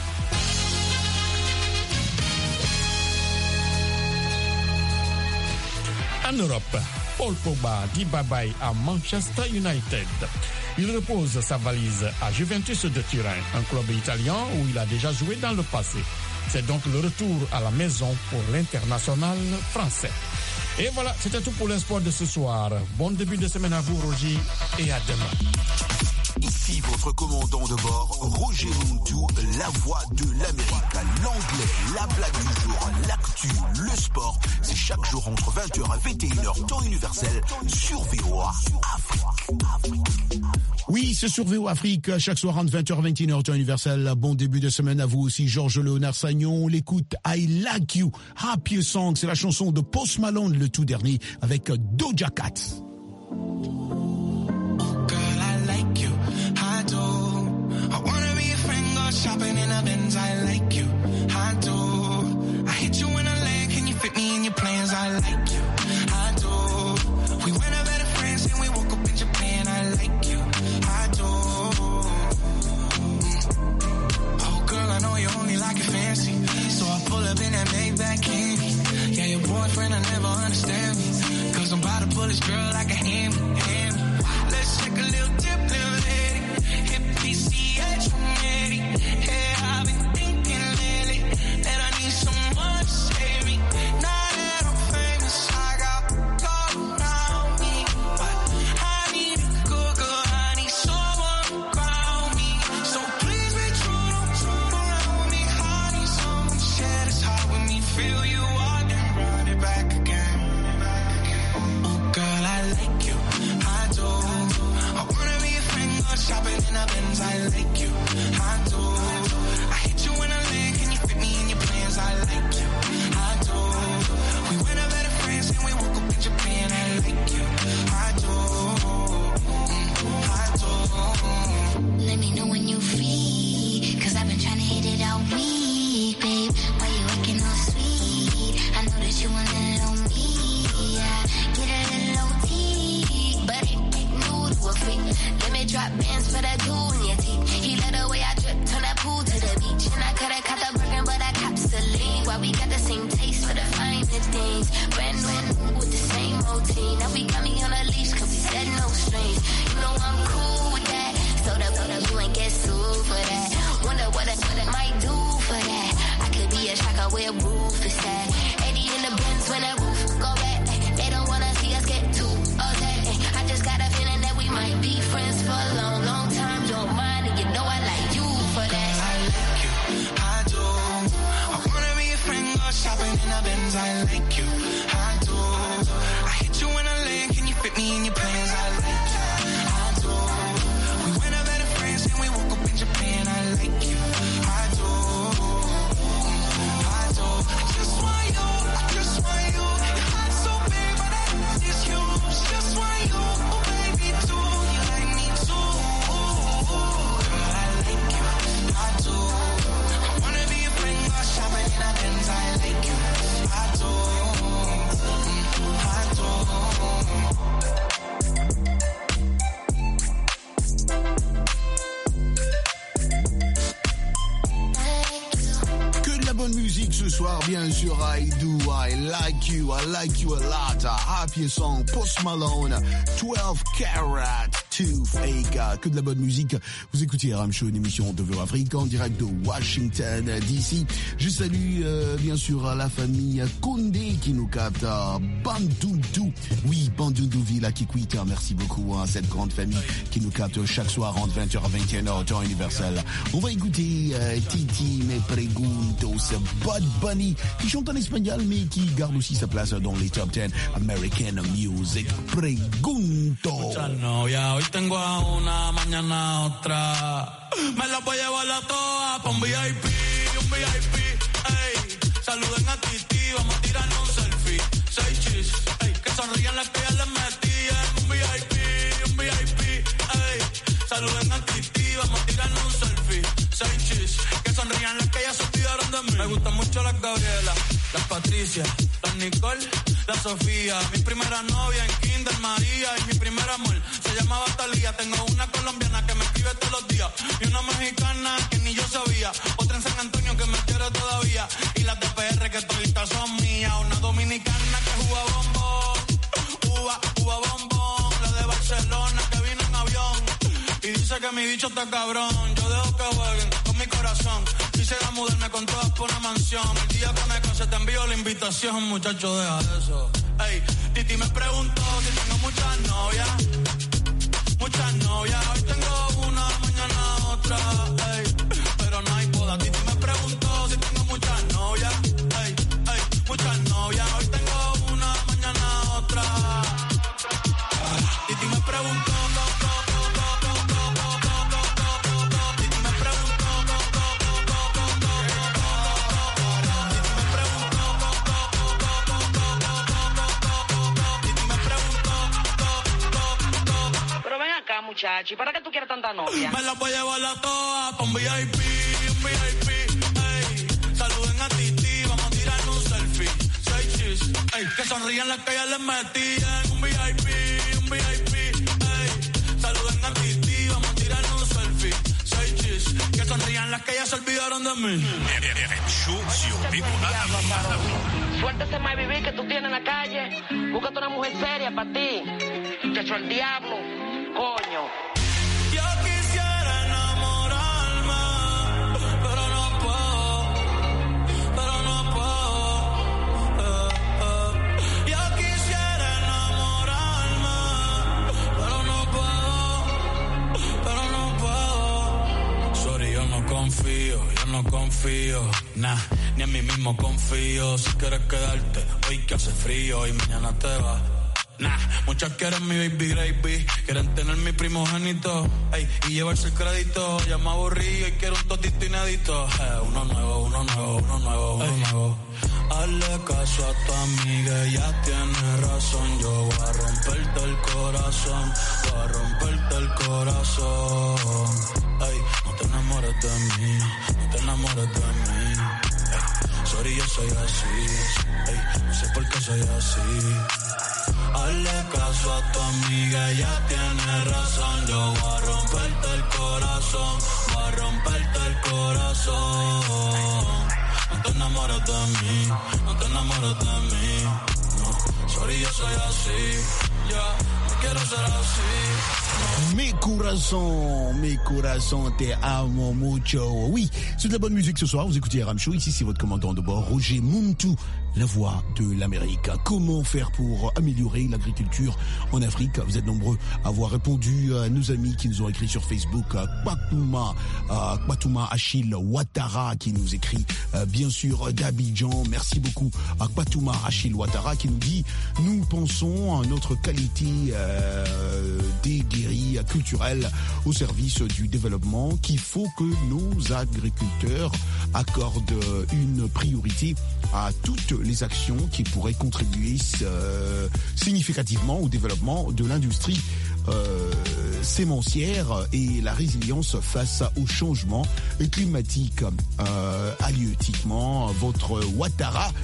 En Europe, Paul Pogba dit bye-bye à Manchester United. Il repose sa valise à Juventus de Turin, un club italien où il a déjà joué dans le passé. C'est donc le retour à la maison pour l'international français. Et voilà, c'était tout pour les sports de ce soir. Bon début de semaine à vous, Roger, et à demain. Ici votre commandant de bord, Roger Montou, la voix de l'Amérique. L'anglais, la blague du jour, l'actu, le sport. C'est chaque jour entre vingt heures et vingt et une heures, temps universel, sur V O A Afrique. Oui, c'est sur V O A Afrique, chaque soir entre vingt heures et vingt et une heures, temps universel. Bon début de semaine à vous aussi, Georges Léonard Sagnon. On l'écoute, I Like You, Happy Song. C'est la chanson de Post Malone, le tout dernier, avec Doja Cat. Shopping in a Benz, I like you, I do. I hit you in a leg, can you fit me in your plans? I like you, I do. We went over to France and we woke up in Japan, I like you, I do. Oh girl, I know you only like it fancy, so I pull up in that Maybach candy. Yeah, your boyfriend, I never understand me, cause I'm about to pull this girl like a hand, hand. Let's take a little dip, little lady, hit P C H from Eddie. Hey, I've been thinking lately that I need someone to save me. Now that I'm famous, I got gold around me, but I need a good girl, I need someone to ground me. So please be true, don't turn around me. I need someone to share this heart with me, feel you out and run it back again. Oh girl, I like you, I do. I wanna be a friend, go shopping in a Benz, I like you, I do. I hit you in a leg, can you fit me in your plans? I like you, I do. We went over to France and we woke up in Japan. I like you, I do, I do. Let me know when you free, cause I've been trying to hit it all week, babe. Why you acting all sweet? I know that you want a little me, yeah. Get a little O T, but it ain't new to a freak. Let me drop bands for that jewel in your teeth. He let the way I drip, turn that pool to the beach. And I coulda caught the Birkin, but I cops the lean. Why we got the same taste for the finer things. Brand new with the same routine. Now we got me on a leash, cause we said no strings. You know I'm cool with that. So that, so that you ain't get sued for that. Wonder what I, what I might do for that. I could be a shocker where roof is at. Eddie in the Benz when the roof go back. They don't wanna see us get too upset. I just got a feeling that we might be friends for a long, long time. You're mine and you know I like you for that. I like you, I do. I wanna be a friend, go shopping in a Benz. I like you, I do. I hit you in a leg, can you fit me in your plans? I like you, I do. We went over to France and we woke up in Japan. I like you, I do, I do. I just want you, I just want you. Your heart's so big, but I know it's huge. Just want you, oh baby, too. You like me too. Girl, I like you, I do. I wanna be a friend, go shopping in a Benz. I like you, I do, I do. Que de la bonne musique ce soir, bien sûr. I do, I like you, I like you a lot. A happy song, Post Malone, twelve karat two Fake, que de la bonne musique. Vous écoutez R M Show, une émission de Veur Afrique en direct de Washington D C. Je salue euh, bien sûr la famille Condé qui nous capte à Bandundu. Oui, Bandundu Villa Kikwita. Merci beaucoup à hein, cette grande famille qui nous capte chaque soir entre vingt heures à vingt et une heures temps universel. On va écouter euh, Titi Me Preguntos, Bad Bunny qui chante en espagnol mais qui garde aussi sa place dans les top ten American Music. Pregunto. Muchas novias, hoy tengo a una, mañana a otra. Me las voy a llevar a todas pa' un V I P, un V I P, ey. Saluden a Titi, vamos a tirarnos un selfie. Seis chis, ey. Que sonrían las que ya les metí en un V I P, un V I P, ey. Saluden a Titi, vamos a tirarnos un selfie. Seis chis, que sonrían las que ya se olvidaron de mí. Me gustan mucho las Gabriela, las Patricia, las Nicole, la Sofía. Mi primera novia en Kinder María y mi primer amor se llamaba Talía. Tengo una colombiana que me escribe todos los días y una mexicana que ni yo sabía. Otra en San Antonio que me quiere todavía y las de P R que toditas son mías. Una dominicana que juega bombón, uva, uva bombón. La de Barcelona que vino en avión y dice que mi bicho está cabrón. Yo dejo que jueguen con mi corazón. Quisiera mudarme con todas por una mansión. El día que me case te envío la invitación, muchacho, deja eso. Ey, Titi me preguntó si tengo muchas novias. Muchas novias, hoy tengo una, mañana otra. Ey, pero no hay boda. Titi me preguntó si tengo muchas novias. Ey, ey, muchas novias, hoy tengo una, mañana otra. Titi me preguntó. Muchachi, ¿para qué tú quieres tanta novia? Me la voy a llevar a todas pa' un V I P, un V I P, ey. Saluden a Titi, vamos a tirar un selfie. Seis chis, ey. Que sonrían las que ya les metían. Un V I P, un V I P, ey. Saluden a Titi, vamos a tirar un selfie. Seis chis, que sonrían las que ya se olvidaron de mí. Suéltese más vivir que tú tienes en la calle. Búscate una mujer seria para ti. Chacho, el diablo. Coño. Yo quisiera enamorarme, pero no puedo, pero no puedo. Eh, eh. Yo quisiera enamorarme, pero no puedo, pero no puedo. Sorry, yo no confío, yo no confío, nah, ni en mí mismo confío. Si quieres quedarte, hoy que hace frío y mañana te vas. Nah, muchas quieren mi baby gravy, quieren tener mi primogénito, ey, y llevarse el crédito. Ya me aburrí y quiero un totito inédito. Eh, uno nuevo, uno nuevo, uno nuevo, uno ey. nuevo. Hazle caso a tu amiga, ella tiene razón. Yo voy a romperte el corazón, voy a romperte el corazón. Ey, no te enamores de mí, no te enamores de mí. Ey, sorry, yo soy así, ey, no sé por qué soy así. Hazle caso a tu amiga, ella tiene razón. Yo voy a romperte el corazón, voy a romperte el corazón. No te enamores de mí, no te enamores de mí. No, sorry, yo soy así, ya, yeah, no quiero ser así. Mes corazones, mes corazones, te amo mucho. Oui, c'est de la bonne musique ce soir. Vous écoutez R M Show. Ici, c'est votre commandant de bord, Roger Muntu, la voix de l'Amérique. Comment faire pour améliorer l'agriculture en Afrique? Vous êtes nombreux à avoir répondu à nos amis qui nous ont écrit sur Facebook. Kwatuma, euh, Kwatuma Achille Ouattara qui nous écrit euh, bien sûr d'Abidjan. Merci beaucoup à Kwatuma Achille Ouattara qui nous dit: nous pensons à notre qualité euh, des guéris culturelles au service du développement, qu'il faut que nos agriculteurs accordent une priorité à toutes les actions qui pourraient contribuer euh, significativement au développement de l'industrie euh, sémencière et la résilience face au changement climatique. Euh, halieutiquement, votre Ouattara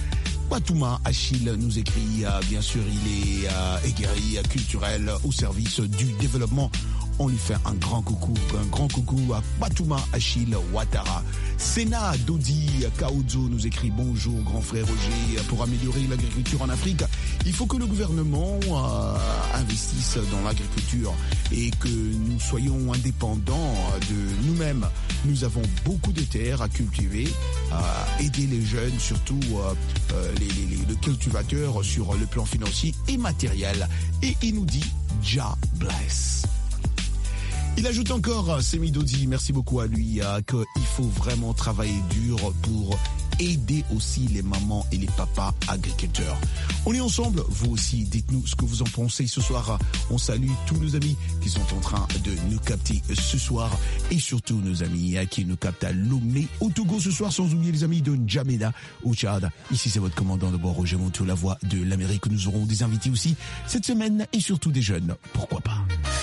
Patouma Achille nous écrit, euh, bien sûr, il est euh, aguerri, culturel, au service du développement. On lui fait un grand coucou, un grand coucou à Patouma Achille Ouattara. Sena Dodi Kaodzo nous écrit bonjour grand frère Roger, pour améliorer l'agriculture en Afrique, il faut que le gouvernement euh, investisse dans l'agriculture et que nous soyons indépendants de nous-mêmes. Nous avons beaucoup de terres à cultiver, à aider les jeunes, surtout euh, les, les, les, les cultivateurs sur le plan financier et matériel. Et il nous dit Jah bless. Il ajoute encore, Semi Dodi, merci beaucoup à lui, euh, qu'il faut vraiment travailler dur pour aider aussi les mamans et les papas agriculteurs. On est ensemble, vous aussi, dites-nous ce que vous en pensez ce soir. On salue tous nos amis qui sont en train de nous capter ce soir et surtout nos amis qui nous captent à Lomé au Togo ce sour, sans oublier les amis de N'Djamena au Tchad. Ici c'est votre commandant de bord, Roger Montou, la voix de l'Amérique. Nous aurons des invités aussi cette semaine et surtout des jeunes, pourquoi pas.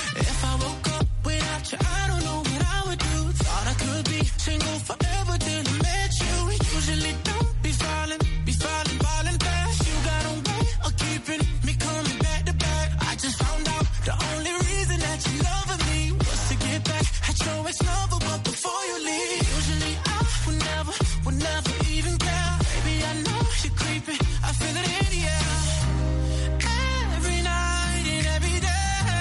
I don't know what I would do. Thought I could be single forever till I met you. Usually don't be falling, be falling, falling fast. You got a way of keeping me coming back to back. I just found out the only reason that you loving me was to get back at your ex-lover, but before you leave, usually I would never, would never even care. Baby, I know you're creeping, I feel it in the air. Every night and every day.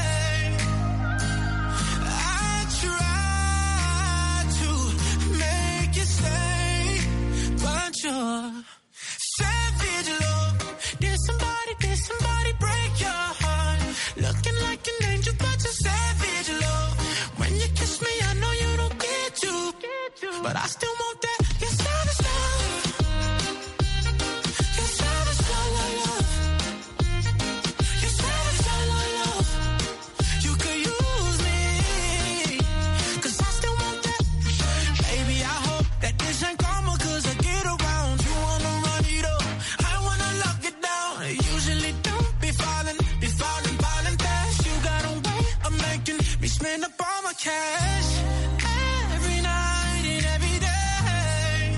Savage love. Did somebody, did somebody break your heart? Looking like an angel, but you're savage love. When you kiss me, I know you don't get to, but I still want that. You're savage love. You're savage love, love. You're savage love, love. You could use me, 'cause I still want that. Baby, I hope that this ain't karma, 'cause I get around. You wanna run it up, I wanna lock it down. I usually don't be falling, be falling, falling fast. You got a way of making me spend up all my cash. Every night and every day,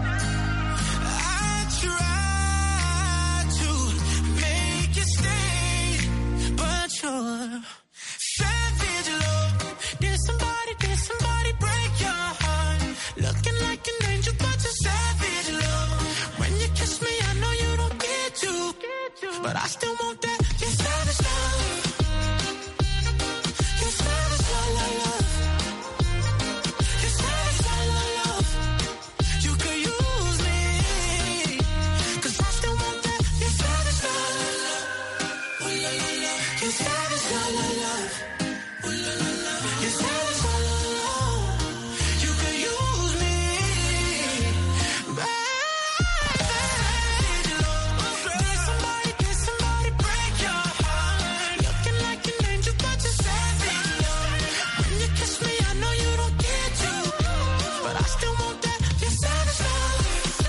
I try to make you stay, but you're savage love. Did somebody, did somebody break your heart? Looking like an angel, but you're savage love. When you kiss me, I know you don't get to, but I still want that. You're savage love. You're savage love, love, love. You're savage love, love, love. You could use me, 'cause I still want that. You're savage love, love, love. Ooh, la, la, la. You're savage love, love, love. Ooh, la, la, la. You're savage love, love, love. You could use me, baby. Did somebody, did somebody break your heart? Looking like an angel, but you're savage love. When you kiss me, I know you don't get to, but I still want that. You're savage love.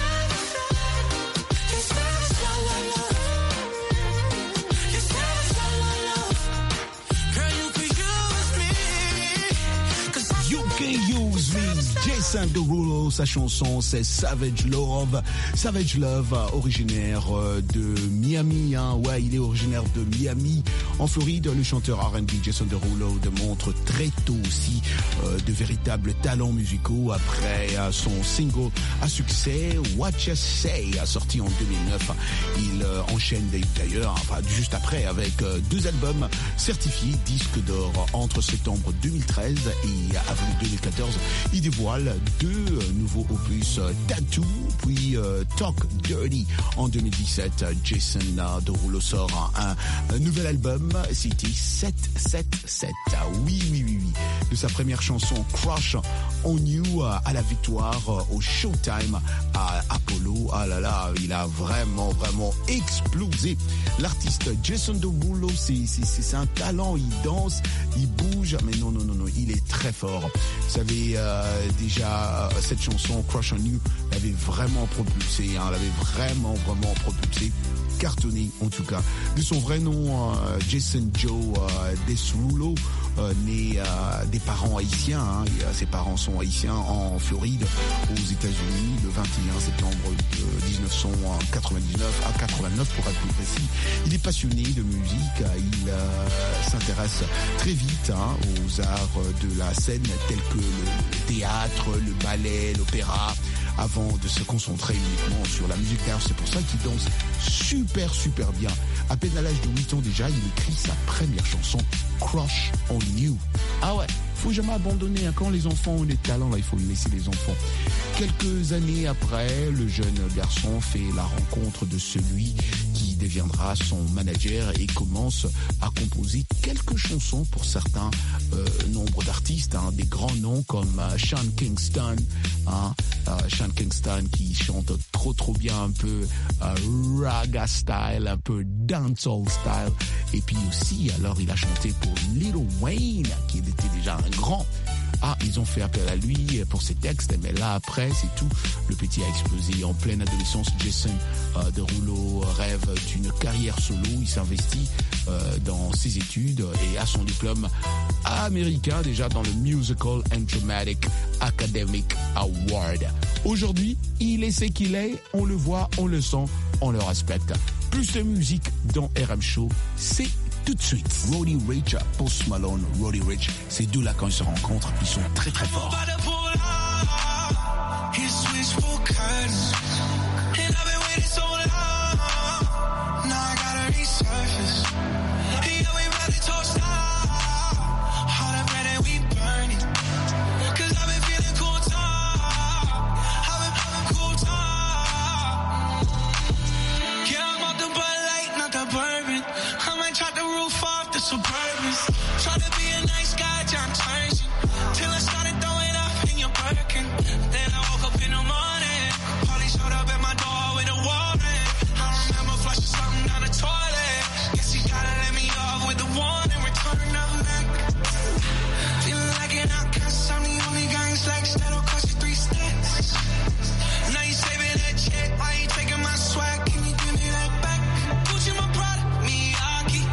You're savage love, love, love. You're savage love, love, love. Girl, you could use me, 'cause I You can use me. Jason Derulo, sa chanson c'est Savage Love. Savage Love, originaire de Miami. Hein. Ouais, il est originaire de Miami, en Floride. Le chanteur R and B Jason Derulo démontre très tôt aussi euh, de véritables talents musicaux. Après euh, son single à succès, What You Say, sorti en deux mille neuf, il euh, enchaîne d'ailleurs, enfin juste après, avec euh, deux albums certifiés disque d'or entre septembre deux mille treize et avril deux mille quatorze. Il dévoile deux euh, nouveaux opus, euh, Tattoo puis euh, Talk Dirty. En deux mille dix-sept, Jason euh, Derulo sort un, un nouvel album, c'était sept sept sept. Ah, oui, oui, oui, oui. De sa première chanson Crush on You euh, à la victoire euh, au Showtime à Apollo. Ah là là, il a vraiment, vraiment explosé. L'artiste Jason Derulo, c'est, c'est, c'est un talent, il danse, il bouge, mais non, non, non, non, il est très fort. Vous savez, euh, déjà, cette chanson Crush on You l'avait vraiment propulsé, hein, l'avait vraiment, vraiment propulsé. Cartonné en tout cas. De son vrai nom, euh, Jason Joe euh, Derulo, euh, né euh, des parents haïtiens. Hein, et, euh, ses parents sont haïtiens en Floride, aux États-Unis, le vingt et un septembre de dix-neuf cent quatre-vingt-dix-neuf à quatre-vingt-neuf pour être plus précis. Il est passionné de musique. Il euh, s'intéresse très vite hein, aux arts de la scène tels que le théâtre, le ballet, l'opéra, avant de se concentrer uniquement sur la musique. D'ailleurs, c'est pour ça qu'il danse super, super bien. À peine à l'âge de huit ans déjà, il écrit sa première chanson, Crush on You. Ah ouais, faut jamais abandonner. Hein. Quand les enfants ont des talents, là, il faut laisser les enfants. Quelques années après, le jeune garçon fait la rencontre de celui qui deviendra son manager et commence à composer quelques chansons pour certains euh, nombres d'artistes, hein, des grands noms comme euh, Sean Kingston, hein, euh, Sean Kingston qui chante trop trop bien un peu euh, raga style, un peu dancehall style, et puis aussi alors il a chanté pour Lil Wayne qui était déjà un grand. Ah, ils ont fait appel à lui pour ses textes, mais là après c'est tout. Le petit a explosé en pleine adolescence. Jason euh, Derulo rêve d'une carrière solo. Il s'investit euh, dans ses études et a son diplôme américain déjà dans le Musical and Dramatic Academic Award. Aujourd'hui, il est ce qu'il est. On le voit, on le sent, on le respecte. Plus de musique dans R M Show, c'est tout de suite. Roddy Ricch, Post Malone, Roddy Ricch, ces deux-là quand ils se rencontrent, ils sont très très forts. Try to be a nice guy, John Tracy, till I started throwing up in your Birkin. Then I woke up in the morning, Polly showed up at my door with a warrant. I remember flushing something down the toilet. Guess he gotta let me off with the warning, return of neck. Feeling like an outcast, I'm the only guy in slacks that'll cost you three stacks. Now you saving that check, why you taking my swag? Can you give me that back? Gucci my product, Miyagi.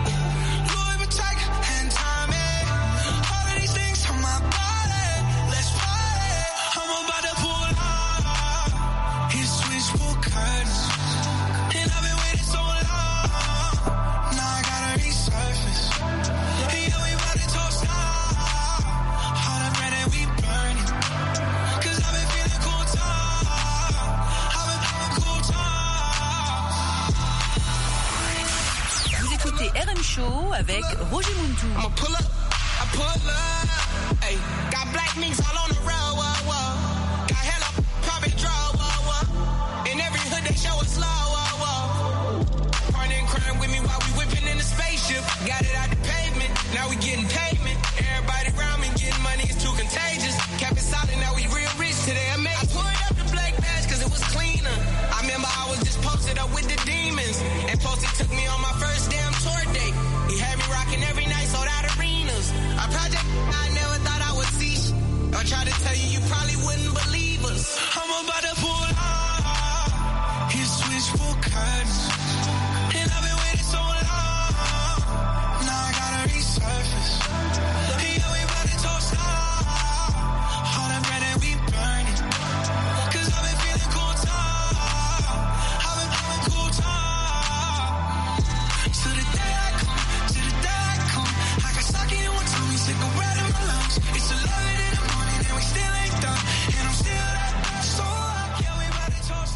R M Show avec Roger Muntu. I'ma pull up, I pull up. Hey, got black minks all on the road, whoa, whoa. Got hella private draw, whoa, whoa. In every hood they show us love, whoa, whoa. Partner in crime with me while we whipping in the spaceship. Got it out the pavement, now we getting payment. Everybody around me getting money, it's too contagious. Kept it solid, now we real rich today. I made I pulled up the black badge cause it was cleaner. I remember I was just posted up with the demons. And Posty took me on my first damn tour date. He had me rocking every night, sold out arenas. A project I never thought I would see. I tried to tell you, you probably wouldn't believe us. I'm about to pull out. His switch for curtains. And I've been waiting so long. Now I gotta resurface. He always about to toast out. All that bread that we burning. Cause I've been feeling cool time. I've been feeling cool time. To the day I come, to the day I come. I got sake in one tummy, cigarette in my lungs. It's eleven in the morning and we still ain't done. And I'm still that so up. Yeah, we about to toast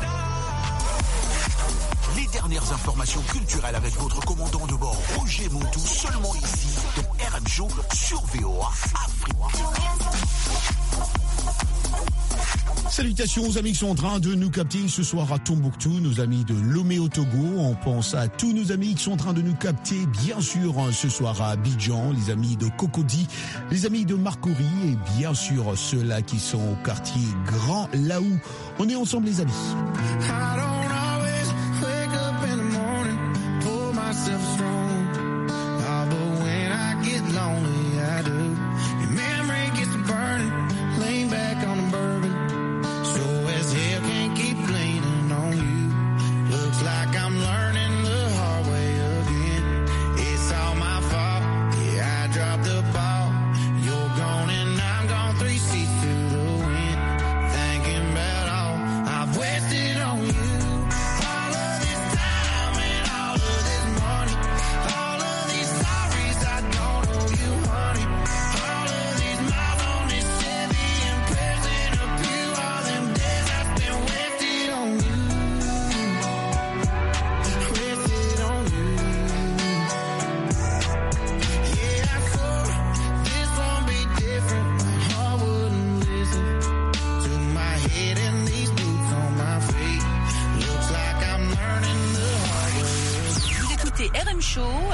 out. Les dernières informations culturelles avec votre commandant de bord Roger Muntu, seulement ici dans R M Show sur V O A Afrique. Salutations aux amis qui sont en train de nous capter ce soir à Tombouctou, nos amis de Lomé au Togo. On pense à tous nos amis qui sont en train de nous capter, bien sûr, ce soir à Abidjan, les amis de Cocody, les amis de Marcory et bien sûr ceux-là qui sont au quartier Grand Laou. On est ensemble les amis. I don't always wake up in the morning, pull myself strong. Oh, but when I get lonely, I do. Your memory gets to burning, lean back on the bourbon. So as hell can't keep leaning on you. Looks like I'm learning the hard way again. It's all my fault, yeah, I dropped the ball.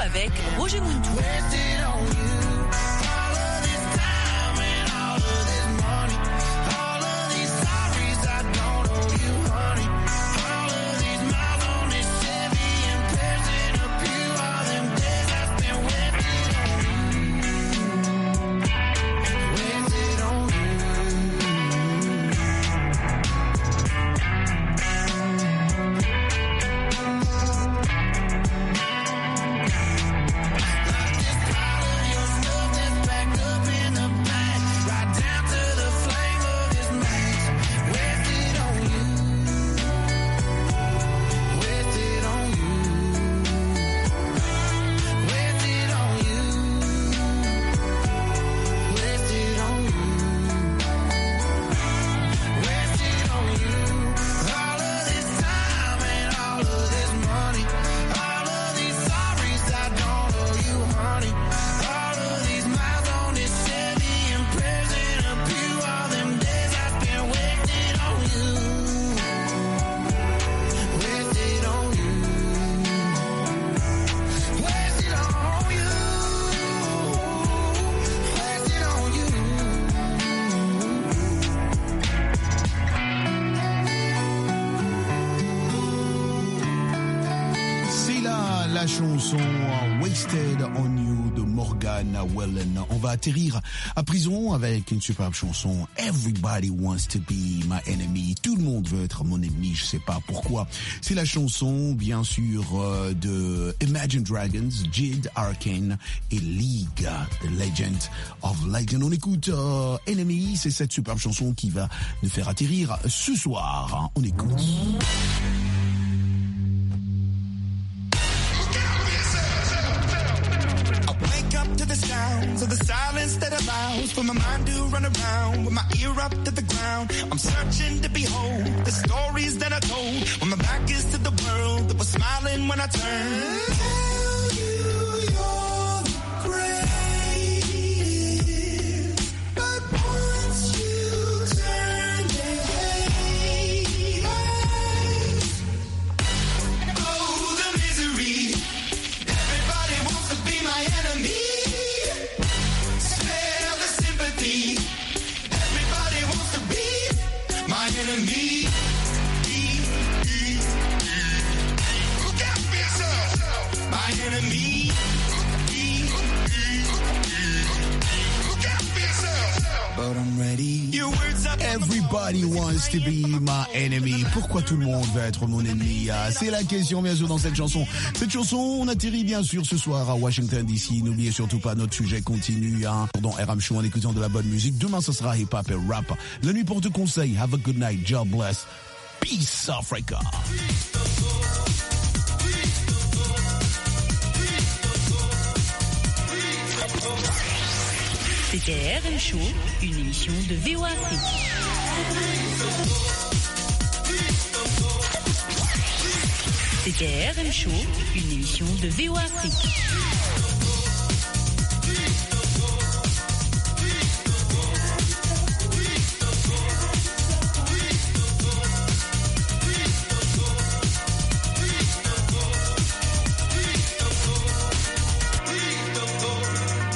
avec Roger Muntou. La chanson Wasted on You de Morgan Wallen. On va atterrir à prison avec une superbe chanson Everybody Wants to Be My Enemy. Tout le monde veut être mon ennemi, je sais pas pourquoi. C'est la chanson bien sûr euh, de Imagine Dragons, Jid Arcane et League, The Legend of Legend. On écoute euh, Enemy, c'est cette superbe chanson qui va nous faire atterrir ce soir. On écoute. The sounds of the silence that allows for my mind to run around with my ear up to the ground. I'm searching to behold the stories that I told when my back is to the world that was smiling when I turned. Tell you you're the greatest, but once you turn the page, oh the misery. Everybody wants to be my enemy. Everybody wants to be my enemy. Look out for yourself. My enemy. Look out for yourself. But I'm ready. Your words up. Everybody wants to be my enemy. Pourquoi tout le monde va être mon ennemi? C'est la question bien sûr dans cette chanson. Cette chanson, on atterrit bien sûr ce soir à Washington D C. N'oubliez surtout pas, notre sujet continue hein, dans R M Show en écoutant de la bonne musique. Demain, ce sera hip-hop et rap. La nuit porte conseil. Have a good night. God bless. Peace, Africa. C'était R M Show, une émission de V O Afrique. C'était R M Show, une émission de V O Afrique.